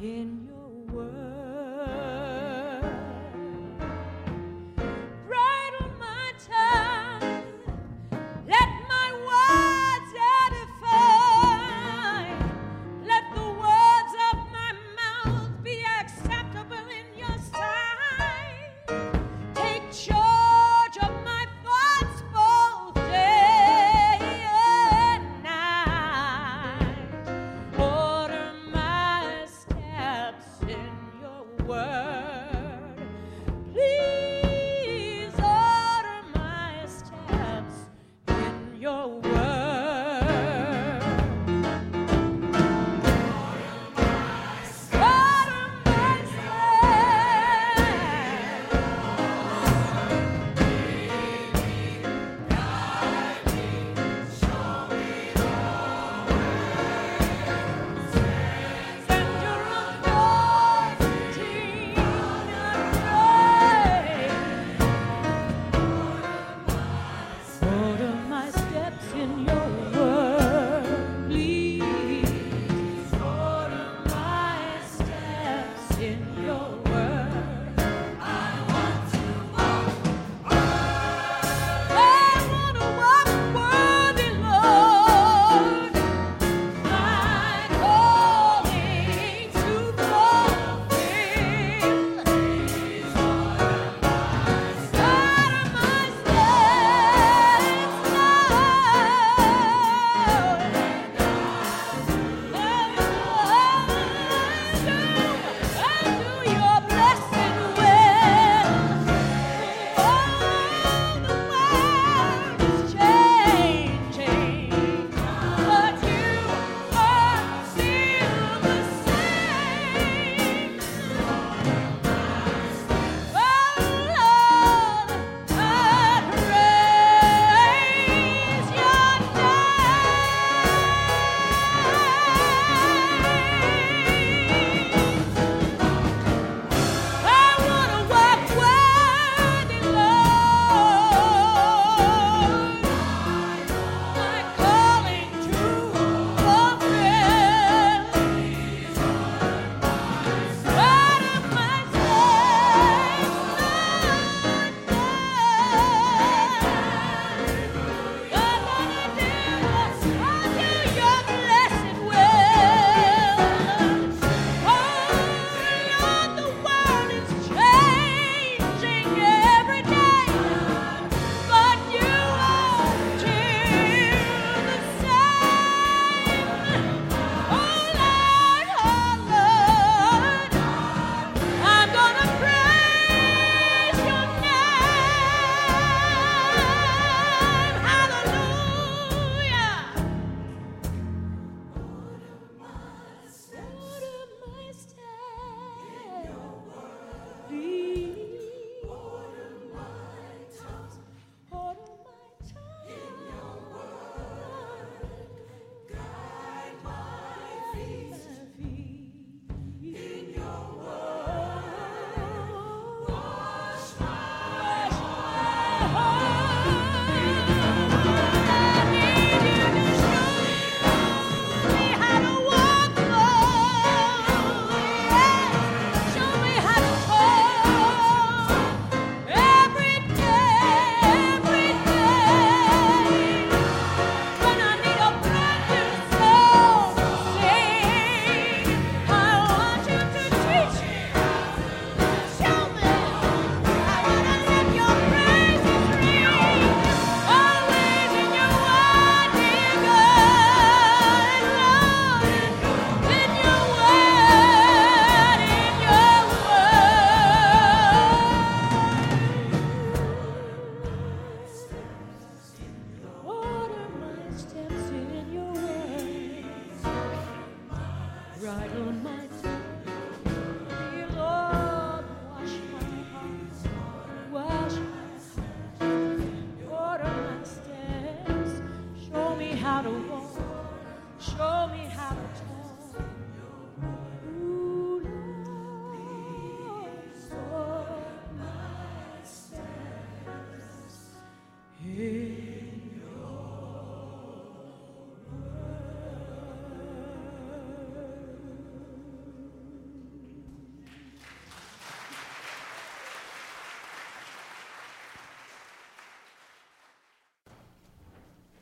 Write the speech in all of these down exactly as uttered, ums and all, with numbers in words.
in your word. Bridle my tongue, let my words edify. Let the words of my mouth be acceptable in your sight. Take charge of my thoughts both day and night. Order my steps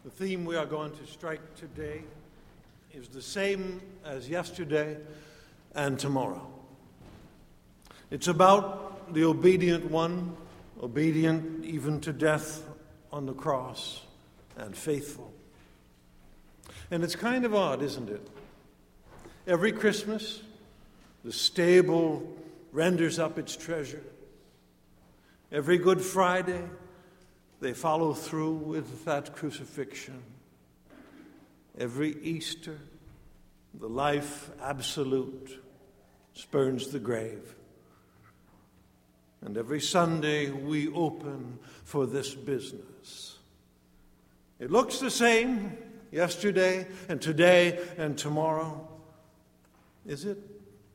The theme we are going to strike today is the same as yesterday and tomorrow. It's about the obedient one, obedient even to death on the cross, and faithful. And it's kind of odd, isn't it? Every Christmas, the stable renders up its treasure. Every Good Friday, they follow through with that crucifixion. Every Easter, the life absolute spurns the grave. And every Sunday we open for this business. It looks the same yesterday and today and tomorrow. Is it?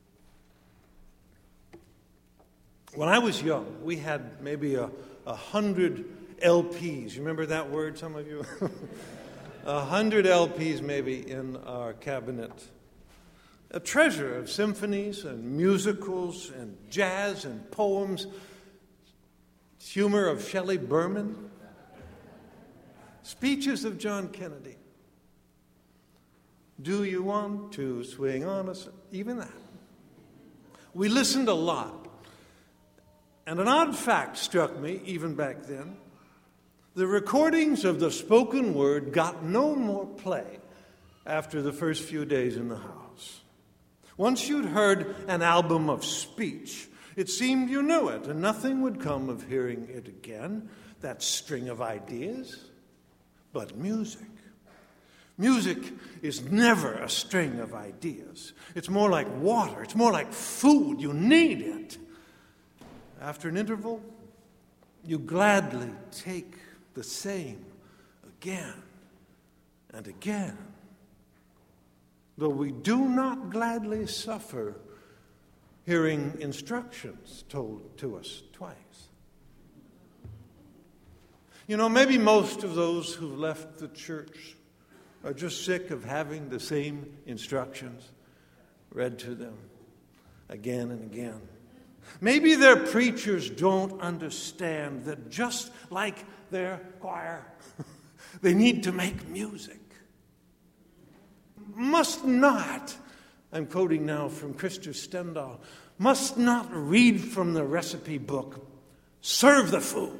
When I was young, we had maybe a, a hundred L Ps. You remember that word, some of you? A hundred L Ps maybe in our cabinet. A treasure of symphonies and musicals and jazz and poems. Humor of Shelley Berman. Speeches of John Kennedy. Do you want to swing on us? Even that. We listened a lot. And an odd fact struck me even back then. The recordings of the spoken word got no more play after the first few days in the house. Once you'd heard an album of speech, it seemed you knew it, and nothing would come of hearing it again, that string of ideas. But music. Music is never a string of ideas. It's more like water. It's more like food. You need it. After an interval, you gladly take the same again and again, though we do not gladly suffer hearing instructions told to us twice. You know, maybe most of those who've left the church are just sick of having the same instructions read to them again and again. Maybe their preachers don't understand that just like their choir, they need to make music. Must not, I'm quoting now from Christer Stendahl, must not read from the recipe book, serve the food.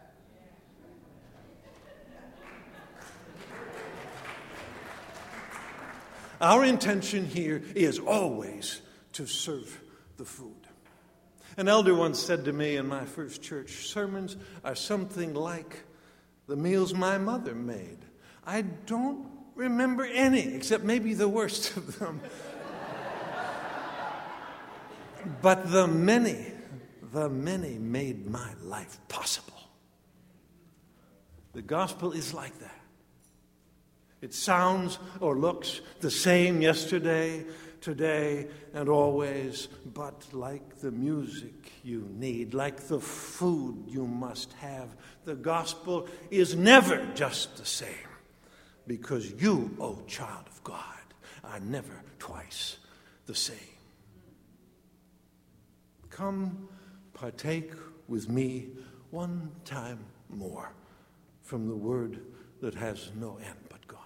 Our intention here is always to serve the food. An elder once said to me in my first church, sermons are something like the meals my mother made. I don't remember any, except maybe the worst of them. But the many, the many made my life possible. The gospel is like that. It sounds or looks the same yesterday, today, and always, but like the music you need, like the food you must have, the gospel is never just the same, because you, O child of God, are never twice the same. Come, partake with me one time more from the word that has no end but God.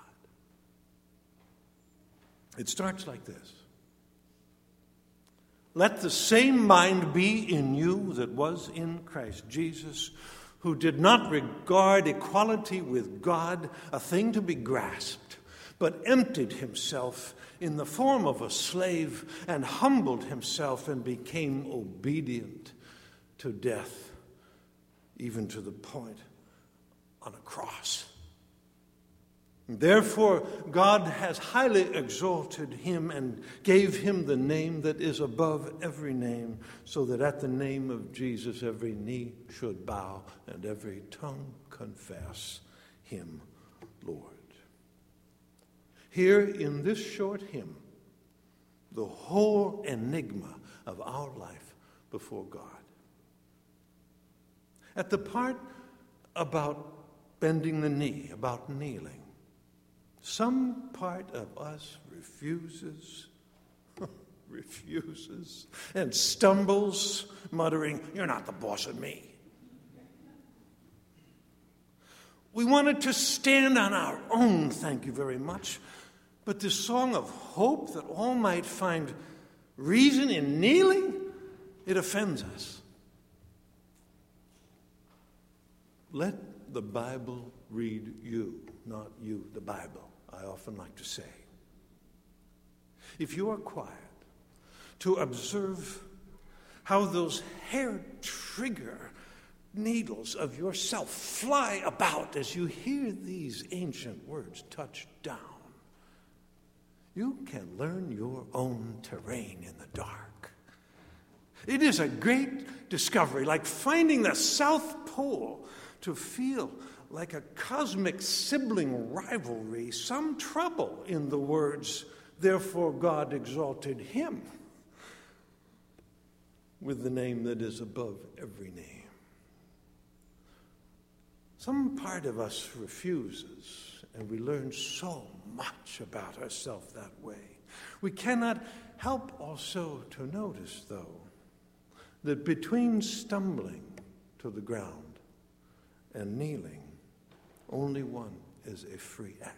It starts like this. Let the same mind be in you that was in Christ Jesus, who did not regard equality with God a thing to be grasped, but emptied himself in the form of a slave and humbled himself and became obedient to death, even to the point on a cross. Therefore, God has highly exalted him and gave him the name that is above every name, so that at the name of Jesus every knee should bow and every tongue confess him Lord. Here in this short hymn, the whole enigma of our life before God. At the part about bending the knee, about kneeling, some part of us refuses, refuses, and stumbles, muttering, "You're not the boss of me." We wanted to stand on our own, thank you very much. But this song of hope that all might find reason in kneeling, it offends us. Let the Bible read you, not you, the Bible, I often like to say. If you are quiet to observe how those hair trigger needles of yourself fly about as you hear these ancient words touch down, you can learn your own terrain in the dark. It is a great discovery, like finding the South Pole, to feel like a cosmic sibling rivalry, some trouble in the words, therefore God exalted him with the name that is above every name. Some part of us refuses, and we learn so much about ourselves that way. We cannot help also to notice, though, that between stumbling to the ground and kneeling, only one is a free act.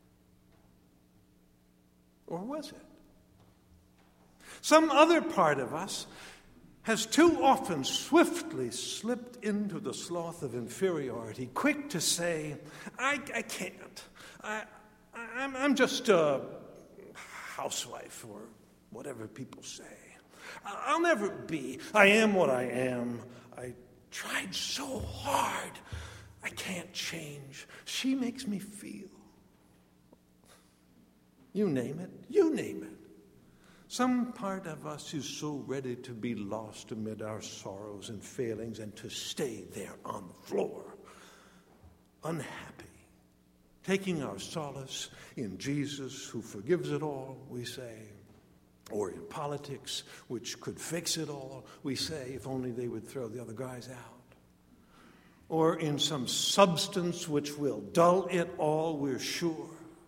Or was it? Some other part of us has too often swiftly slipped into the sloth of inferiority, quick to say, I, I can't. I, I'm, I'm just a housewife or whatever people say. I'll never be. I am what I am. I tried so hard. I can't change. She makes me feel. You name it. You name it. Some part of us is so ready to be lost amid our sorrows and failings and to stay there on the floor, unhappy, taking our solace in Jesus who forgives it all, we say, or in politics, which could fix it all, we say, if only they would throw the other guys out, or in some substance which will dull it all, we're sure.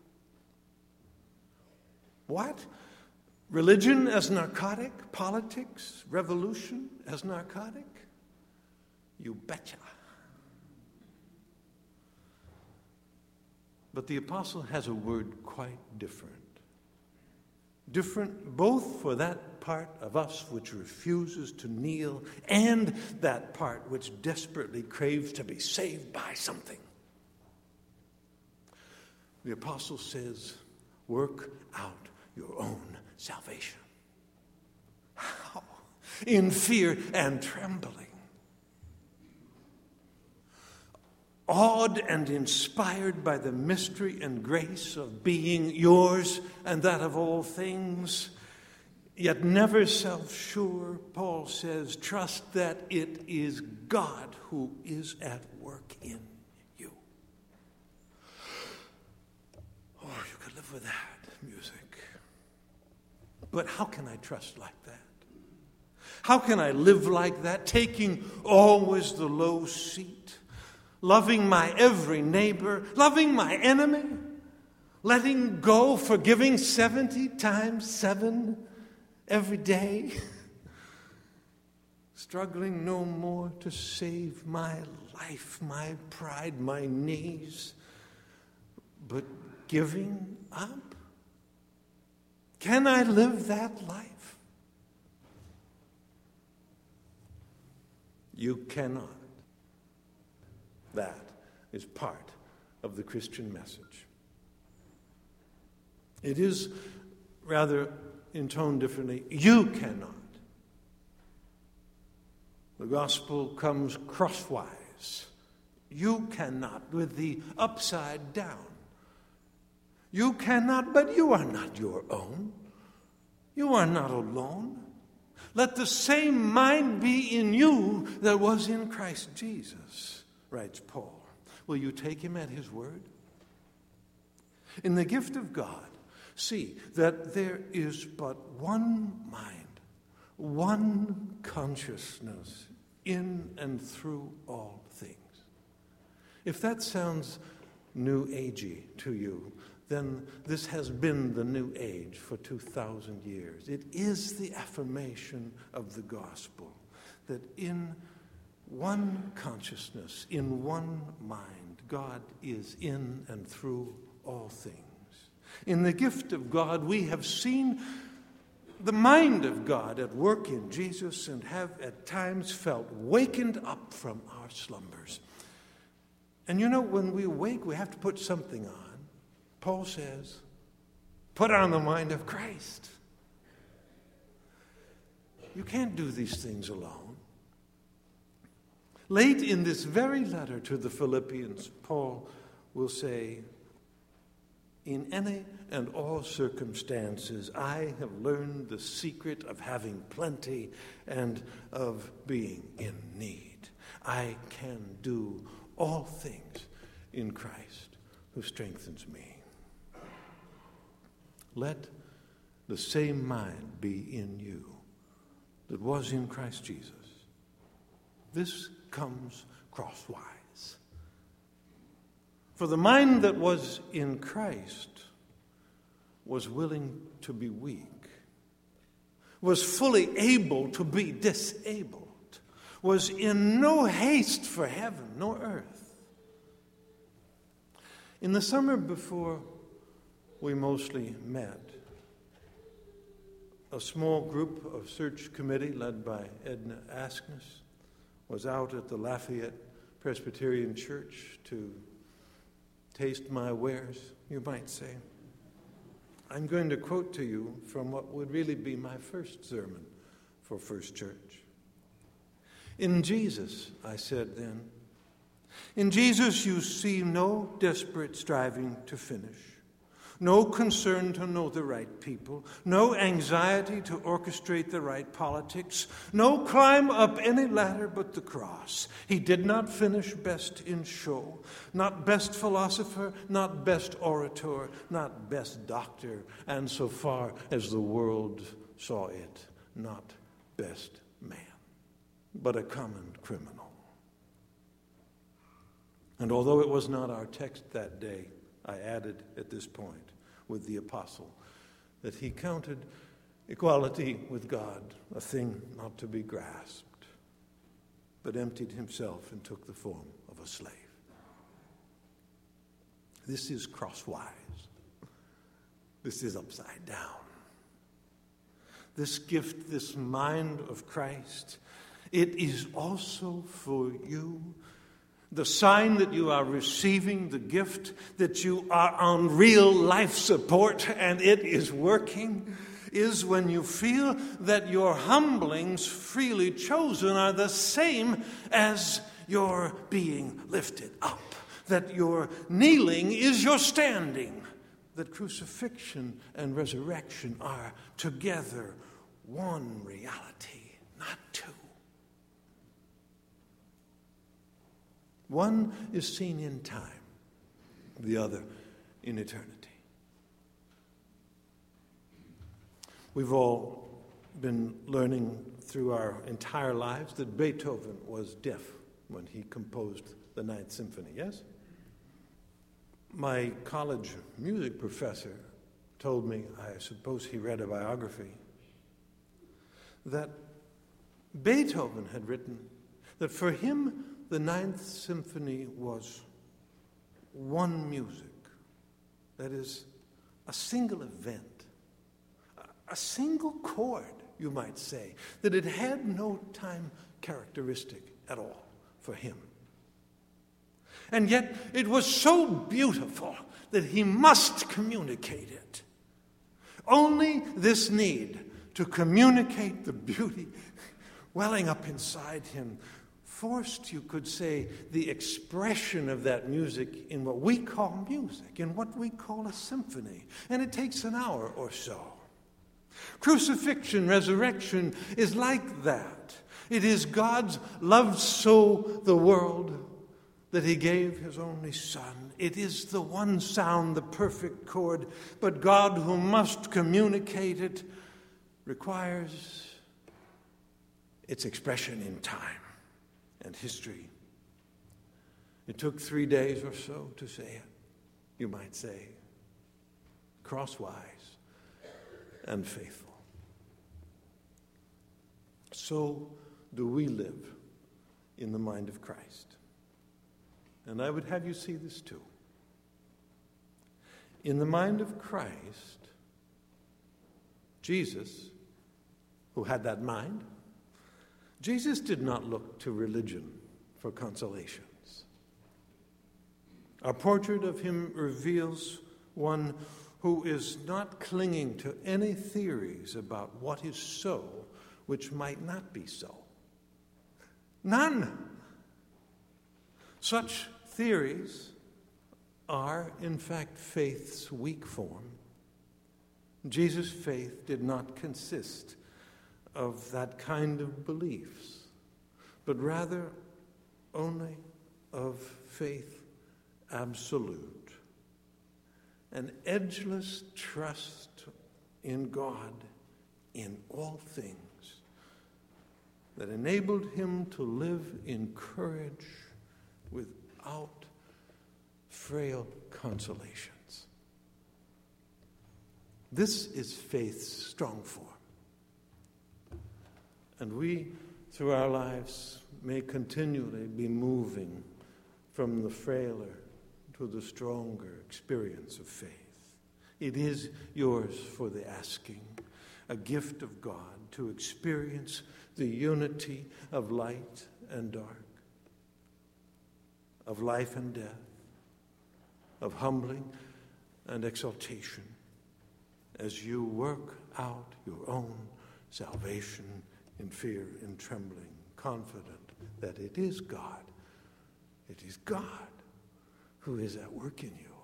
What? Religion as narcotic? Politics? Revolution as narcotic? You betcha. But the apostle has a word quite different. Different both for that part of us which refuses to kneel and that part which desperately craves to be saved by something. The apostle says, work out your own salvation. How? In fear and trembling. Awed and inspired by the mystery and grace of being yours and that of all things, yet never self-sure, Paul says, trust that it is God who is at work in you. Oh, you could live with that music. But how can I trust like that? How can I live like that, taking always the low seat, loving my every neighbor, loving my enemy, letting go, forgiving seventy times seven every day, struggling no more to save my life, my pride, my knees, but giving up? Can I live that life? You cannot. That is part of the Christian message. It is rather intoned differently. You cannot. The gospel comes crosswise. You cannot, with the upside down. You cannot, but you are not your own. You are not alone. Let the same mind be in you that was in Christ Jesus, writes Paul. Will you take him at his word? In the gift of God, see that there is but one mind, one consciousness in and through all things. If that sounds new agey to you, then this has been the new age for two thousand years. It is the affirmation of the gospel that in one consciousness, in one mind, God is in and through all things. In the gift of God, we have seen the mind of God at work in Jesus and have at times felt wakened up from our slumbers. And you know, when we wake, we have to put something on. Paul says, put on the mind of Christ. You can't do these things alone. Late in this very letter to the Philippians, Paul will say, in any and all circumstances, I have learned the secret of having plenty and of being in need. I can do all things in Christ who strengthens me. Let the same mind be in you that was in Christ Jesus. This comes crosswise. For the mind that was in Christ was willing to be weak, was fully able to be disabled, was in no haste for heaven nor earth. In the summer before we mostly met, a small group of search committee led by Edna Askness was out at the Lafayette Presbyterian Church to taste my wares, you might say. I'm going to quote to you from what would really be my first sermon for First Church. In Jesus, I said then, in Jesus you see no desperate striving to finish, no concern to know the right people, no anxiety to orchestrate the right politics, no climb up any ladder but the cross. He did not finish best in show, not best philosopher, not best orator, not best doctor, and so far as the world saw it, not best man, but a common criminal. And although it was not our text that day, I added at this point with the apostle that he counted equality with God a thing not to be grasped, but emptied himself and took the form of a slave. This is crosswise. This is upside down. This gift, this mind of Christ, it is also for you. The sign that you are receiving the gift, that you are on real life support and it is working, is when you feel that your humblings freely chosen are the same as your being lifted up, that your kneeling is your standing, that crucifixion and resurrection are together one reality, not two. One is seen in time, the other in eternity. We've all been learning through our entire lives that Beethoven was deaf when he composed the Ninth Symphony, yes? My college music professor told me, I suppose he read a biography, that Beethoven had written that for him the Ninth Symphony was one music, that is, a single event, a single chord, you might say, that it had no time characteristic at all for him. And yet it was so beautiful that he must communicate it. Only this need to communicate the beauty welling up inside him forced, you could say, the expression of that music in what we call music, in what we call a symphony. And it takes an hour or so. Crucifixion, resurrection is like that. It is God's loved so the world that he gave his only Son. It is the one sound, the perfect chord, but God who must communicate it requires its expression in time and history. It took three days or so to say it, you might say, crosswise and faithful. So do we live in the mind of Christ. And I would have you see this too. In the mind of Christ, Jesus, who had that mind, Jesus did not look to religion for consolations. Our portrait of him reveals one who is not clinging to any theories about what is so which might not be so. None. Such theories are, in fact, faith's weak form. Jesus' faith did not consist of that kind of beliefs, but rather only of faith absolute, an edgeless trust in God in all things that enabled him to live in courage without frail consolations. This is faith's strong form. And we, through our lives, may continually be moving from the frailer to the stronger experience of faith. It is yours for the asking, a gift of God to experience the unity of light and dark, of life and death, of humbling and exaltation, as you work out your own salvation in fear and trembling, confident that it is God, it is God who is at work in you.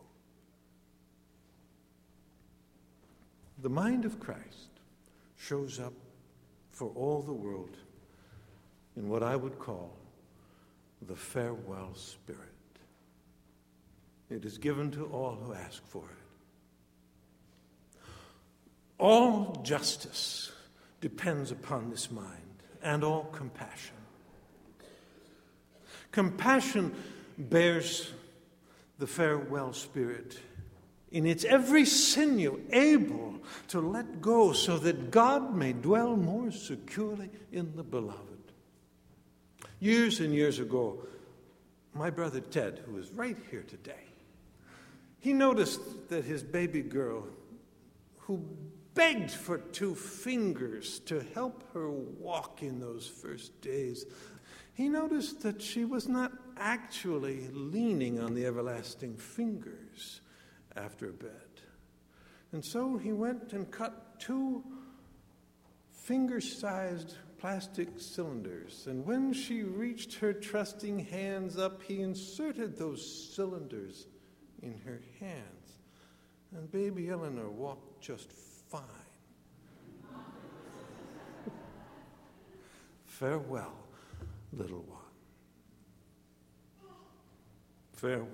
The mind of Christ shows up for all the world in what I would call the farewell spirit. It is given to all who ask for it. All justice depends upon this mind, and all compassion. Compassion bears the farewell spirit in its every sinew, able to let go so that God may dwell more securely in the beloved. Years and years ago, my brother Ted, who is right here today, he noticed that his baby girl, who begged for two fingers to help her walk in those first days, he noticed that she was not actually leaning on the everlasting fingers after bed. And so he went and cut two finger-sized plastic cylinders. And when she reached her trusting hands up, he inserted those cylinders in her hands. And baby Eleanor walked just fine. Farewell, little one. Farewell.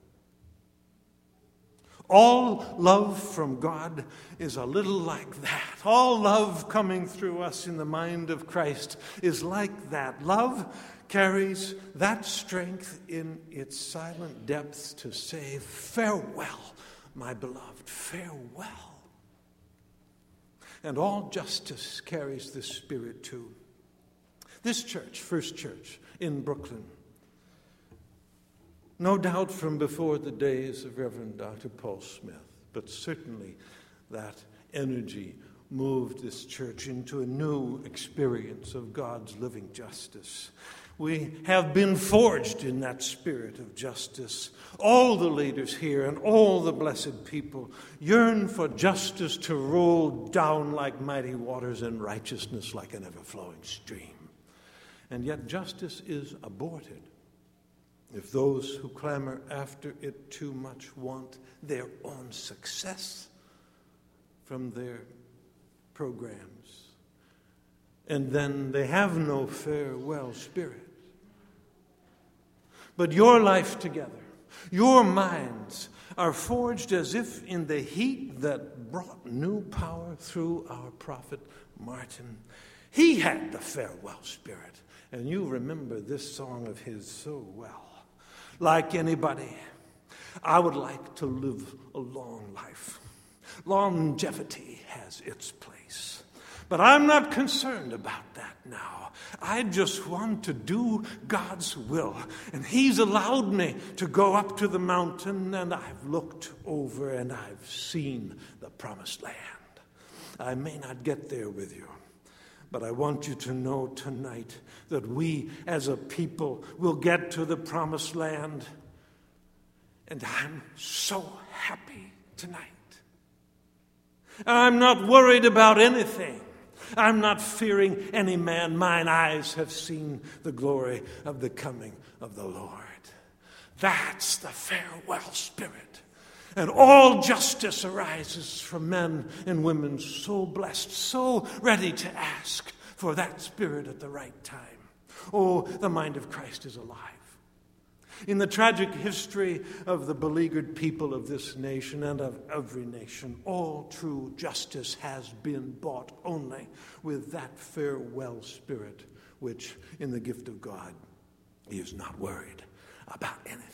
All love from God is a little like that. All love coming through us in the mind of Christ is like that. Love carries that strength in its silent depths to say, farewell, my beloved, farewell. And all justice carries this spirit too. This church, First Church in Brooklyn, no doubt from before the days of Reverend Doctor Paul Smith, but certainly that energy moved this church into a new experience of God's living justice. We have been forged in that spirit of justice. All the leaders here and all the blessed people yearn for justice to roll down like mighty waters and righteousness like an ever-flowing stream. And yet justice is aborted if those who clamor after it too much want their own success from their programs. And then they have no farewell spirit. But your life together, your minds are forged as if in the heat that brought new power through our prophet Martin. He had the farewell spirit. And you remember this song of his so well. Like anybody, I would like to live a long life. Longevity has its place. But I'm not concerned about that now. I just want to do God's will. And He's allowed me to go up to the mountain, and I've looked over and I've seen the promised land. I may not get there with you, but I want you to know tonight that we as a people will get to the promised land. And I'm so happy tonight. I'm not worried about anything. I'm not fearing any man. Mine eyes have seen the glory of the coming of the Lord. That's the farewell spirit. And all justice arises from men and women so blessed, so ready to ask for that spirit at the right time. Oh, the mind of Christ is alive. In the tragic history of the beleaguered people of this nation and of every nation, all true justice has been bought only with that farewell spirit, which in the gift of God is not worried about anything.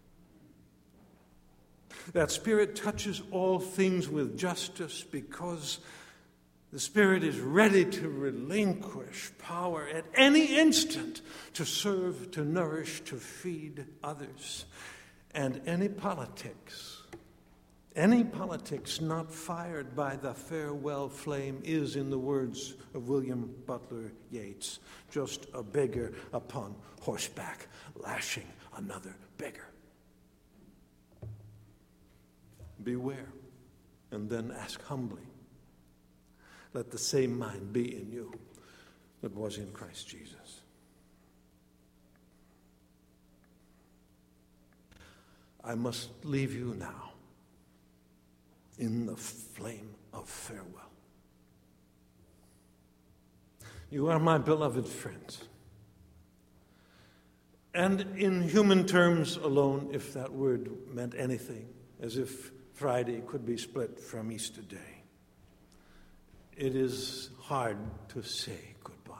That spirit touches all things with justice because the Spirit is ready to relinquish power at any instant to serve, to nourish, to feed others. And any politics, any politics not fired by the farewell flame is, in the words of William Butler Yeats, just a beggar upon horseback, lashing another beggar. Beware, and then ask humbly. Let the same mind be in you that was in Christ Jesus. I must leave you now in the flame of farewell. You are my beloved friends. And in human terms alone, if that word meant anything, as if Friday could be split from Easter Day, it is hard to say goodbye.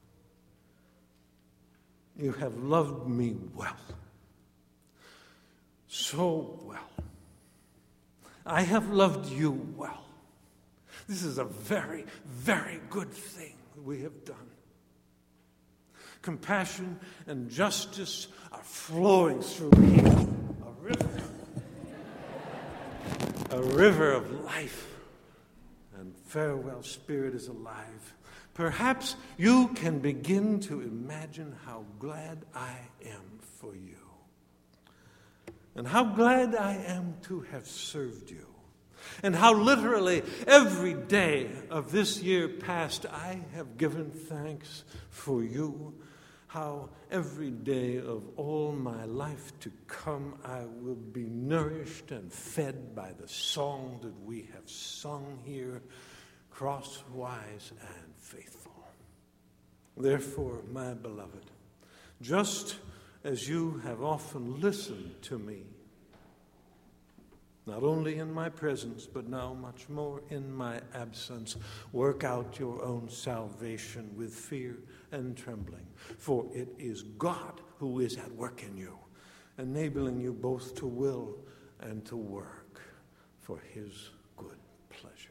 You have loved me well, so well. I have loved you well. This is a very, very good thing that we have done. Compassion and justice are flowing through me, a river, a river of life. And farewell spirit is alive. Perhaps you can begin to imagine how glad I am for you. And how glad I am to have served you. And how literally every day of this year past I have given thanks for you. How every day of all my life to come I will be nourished and fed by the song that we have sung here, crosswise and faithful. Therefore, my beloved, just as you have often listened to me, not only in my presence, but now much more in my absence, work out your own salvation with fear and trembling. For it is God who is at work in you, enabling you both to will and to work for His good pleasure.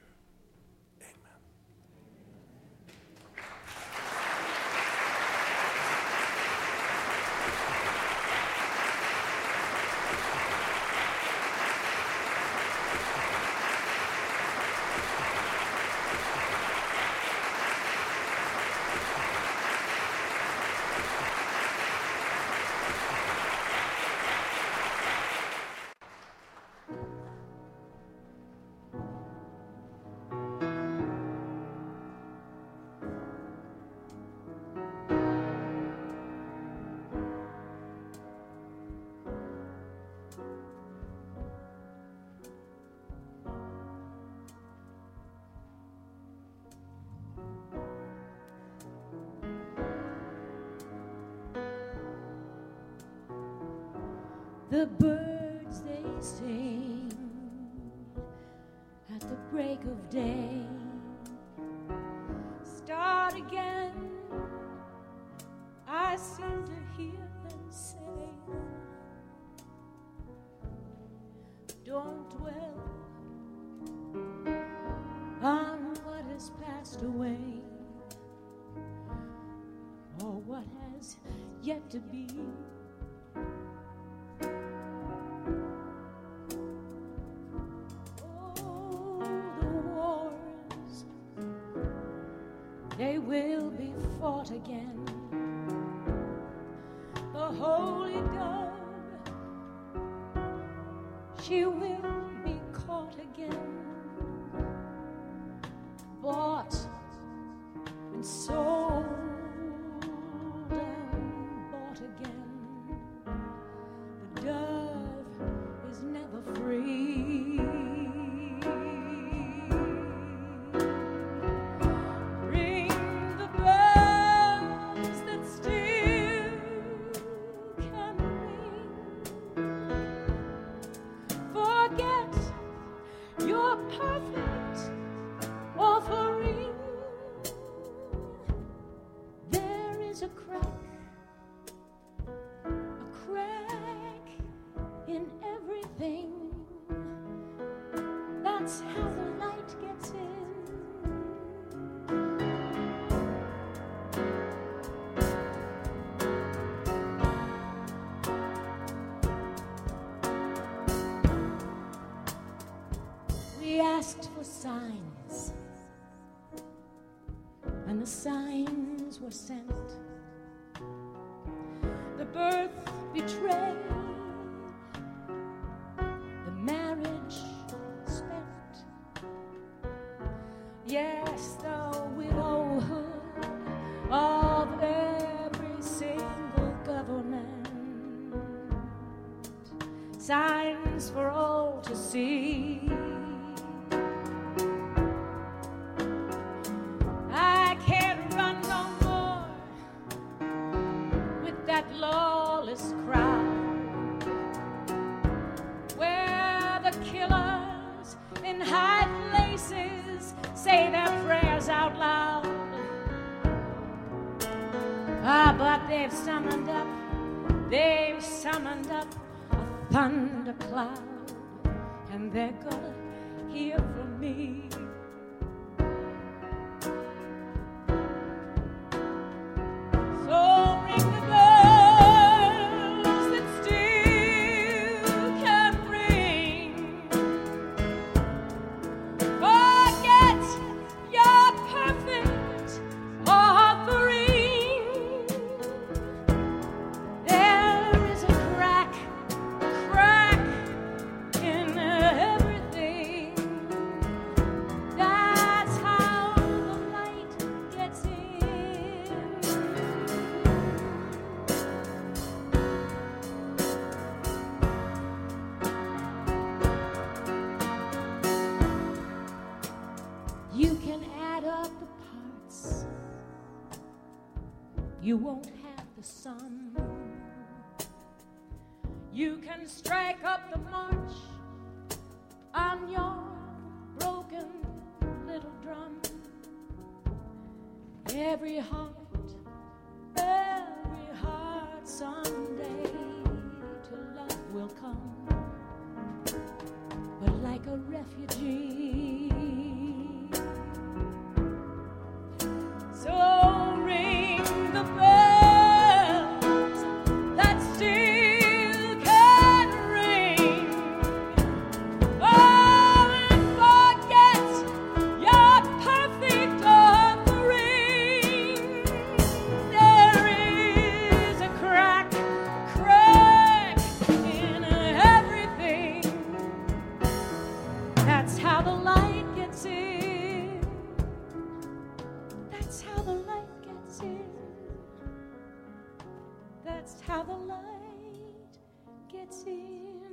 The birds they sing at the break of day start again. I seem to hear them say, don't dwell on what has passed away. was yet to be. Oh, the wars, they will be fought again. The holy dove, she will be caught again, bought and sold and bought again. The dove is never free. Ring the bells that still can ring. Forget your perfect offering. There is a crack, a crack in everything. That's how the light gets in. We asked for signs, and the signs were sent. The birth betrayed, the marriage spent. Yes, the widowhood of every single government. Signs for all to see. I can't run no more with that lawless crowd, where the killers in high places say their prayers out loud. Ah, but they've summoned up, they've summoned up a thundercloud, and they're gonna hear from me. So ring the bells that still can ring. Forget your perfect offering. There is a crack, crack in everything. That's how the light gets in. You can add up the parts, you won't have the sum. You can strike up the march on your broken little drum. Every heart, every heart someday to love will come, but like a refugee. So ring the bells that still can ring. Oh, and forget your perfect offering. There is a crack, crack in everything. That's how the light gets in. That's how the light gets in. That's how the light gets in.